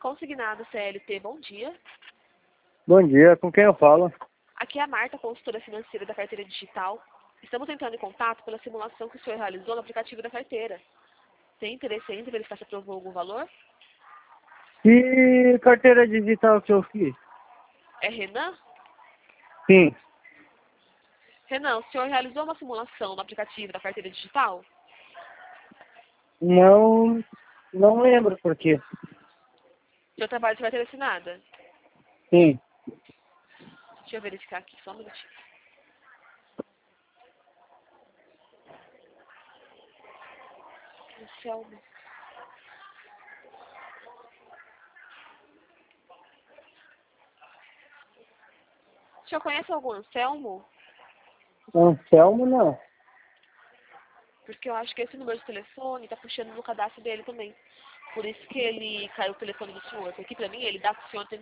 Consignado CLT, bom dia. Bom dia, com quem eu falo? Aqui é a Marta, consultora financeira da carteira digital. Estamos entrando em contato pela simulação que o senhor realizou no aplicativo da carteira. Tem interesse ainda em verificar se aprovou algum valor? Que carteira digital que eu fiz? É Renan? Sim. Renan, o senhor realizou uma simulação no aplicativo da carteira digital? Não lembro por quê. O senhor trabalha de carteira assinada? Sim. Deixa eu verificar aqui, só um minutinho. Anselmo. O senhor conhece algum Anselmo? Anselmo não. Porque eu acho que esse número de telefone está puxando no cadastro dele também. Por isso que ele caiu o telefone do senhor. Porque aqui pra mim ele dá que o senhor tem